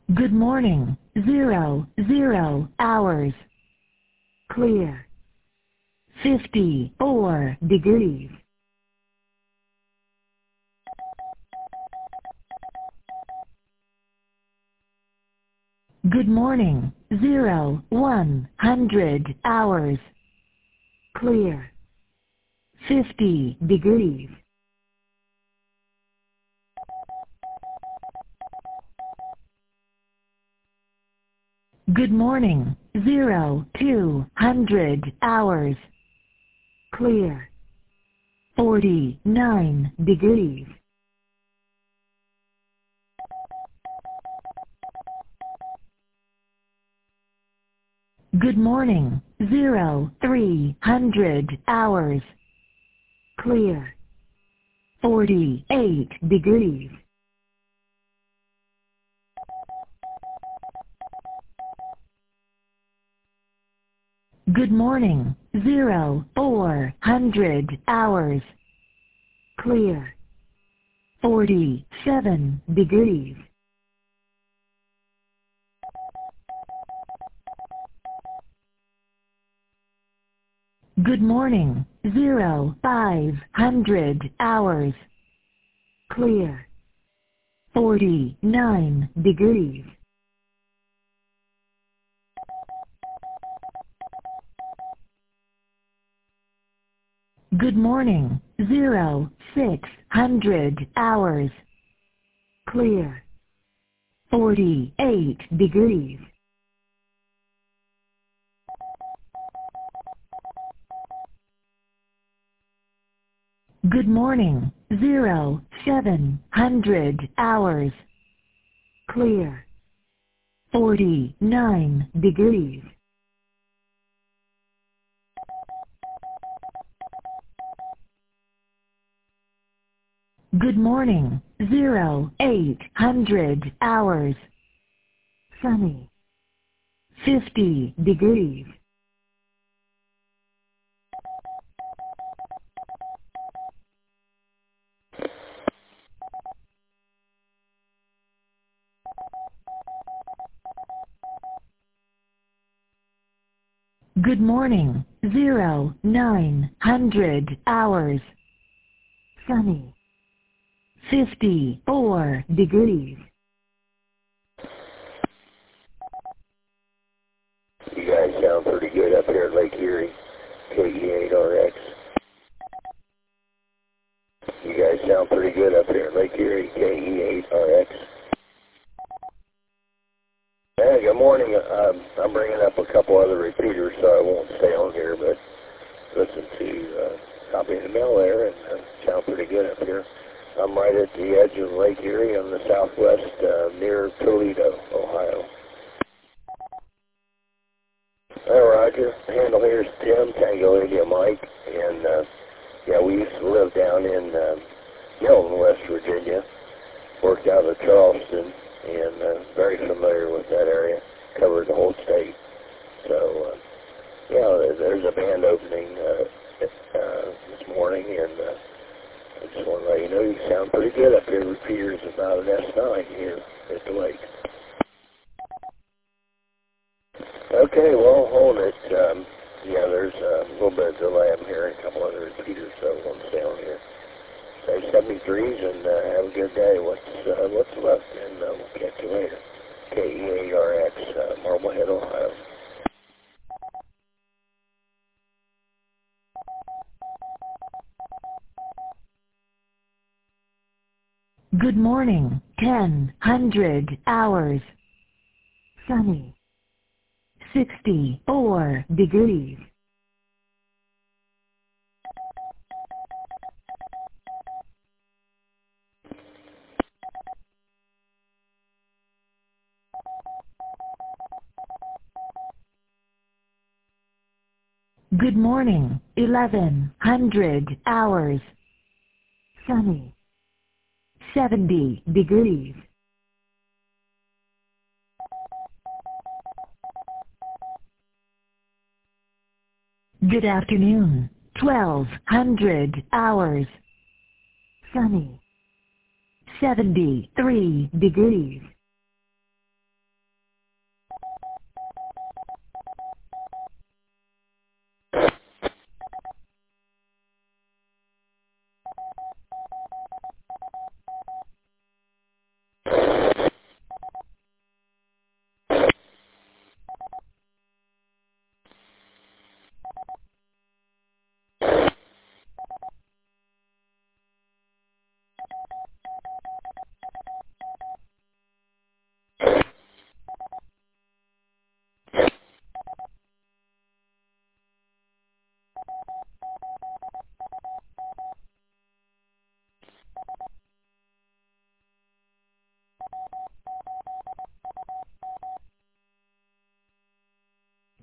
Good morning. 00 hours. Clear. 54 degrees. Good morning. 100 hours. Clear. 50 degrees. Good morning. 200 hours. Clear. 49 degrees. Good morning. 300 hours. Clear. 48 degrees. Good morning. 400 hours. Clear. 47 degrees. Good morning. 500 hours. Clear. 49 degrees. Good morning. 600 hours. Clear. 48 degrees. Good morning. 700 hours. Clear. 49 degrees. Good morning. 800 hours. Sunny. 50 degrees. Good morning. 900 hours. Sunny. 54 degrees. You guys sound pretty good up here at Lake Erie, KE8RX. You guys sound pretty good up here at Lake Erie, KE8RX. Hey, good morning. I'm bringing up a couple other repeaters, so I won't stay on here, but listen to copy in the mail there, and sound pretty good up here. I'm right at the edge of Lake Erie on the southwest, near Toledo, Ohio. Hi, Roger. Handle here is Tim, Tango India Mike, and yeah, we used to live down in Milton, West Virginia. Worked out of Charleston, and very familiar with that area. Covered the whole state. So, yeah, there's a band opening this morning, and I just want to let you know you sound pretty good up here. Repeaters about an S9 here at the lake. Okay, well, hold it. Yeah, there's a little bit of delay. I'm hearing a couple other repeaters, so I want to stay on here. Say 73s, and have a good day. What's left, and we'll catch you later. KE8RX, Marblehead, Ohio. Good morning. 100 hours. Sunny. 64 degrees. Good morning. 1100 hours. Sunny. 70 degrees. Good afternoon. 1200 hours. Sunny. 73 degrees.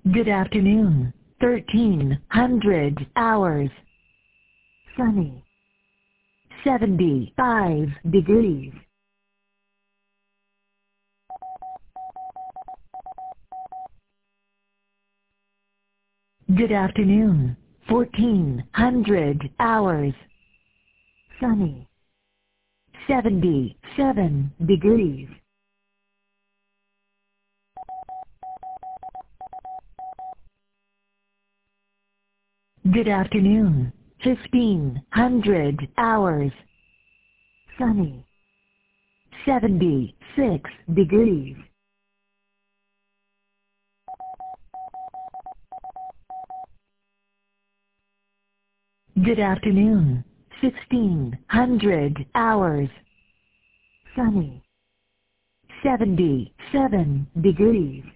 Good afternoon. 1300 hours. Sunny. 75 degrees. Good afternoon. 1400 hours. Sunny. 77 degrees. Good afternoon. 1500 hours. Sunny. 76 degrees. Good afternoon. 1600 hours. Sunny. 77 degrees.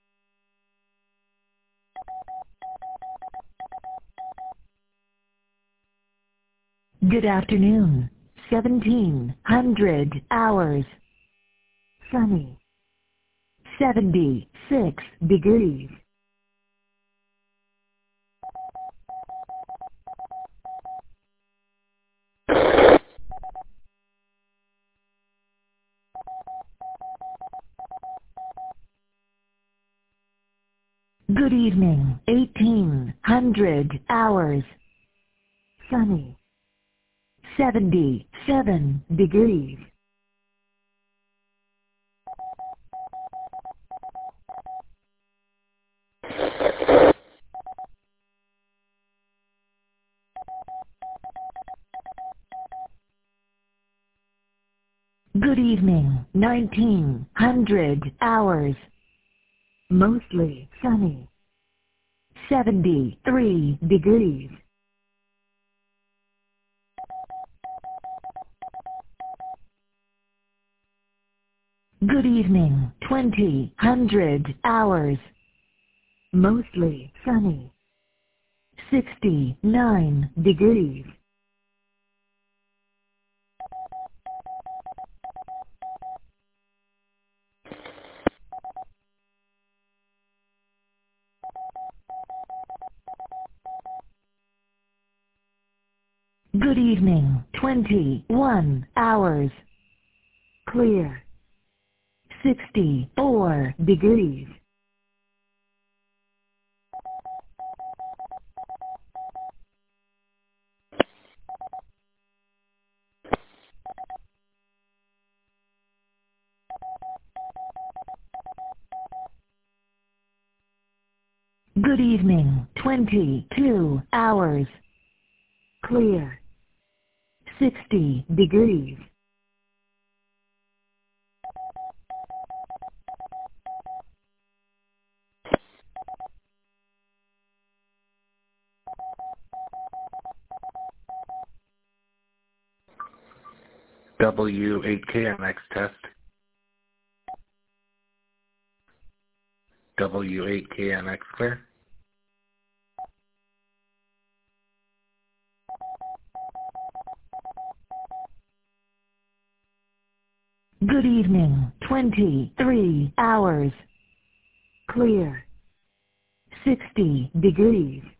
Good afternoon. 1700 hours. Sunny. 76 degrees. Good evening. 1800 hours. Sunny. 77 degrees. Good evening. 1900 hours. Mostly sunny. 73 degrees. Good evening. 2000 hours. Mostly sunny. 69 degrees. Good evening. 21 hours. Clear. 64 degrees. Good evening. 22 hours. Clear. 60 degrees. W8KMX test. W8KMX clear. Good evening. 23 hours. Clear. 60 degrees.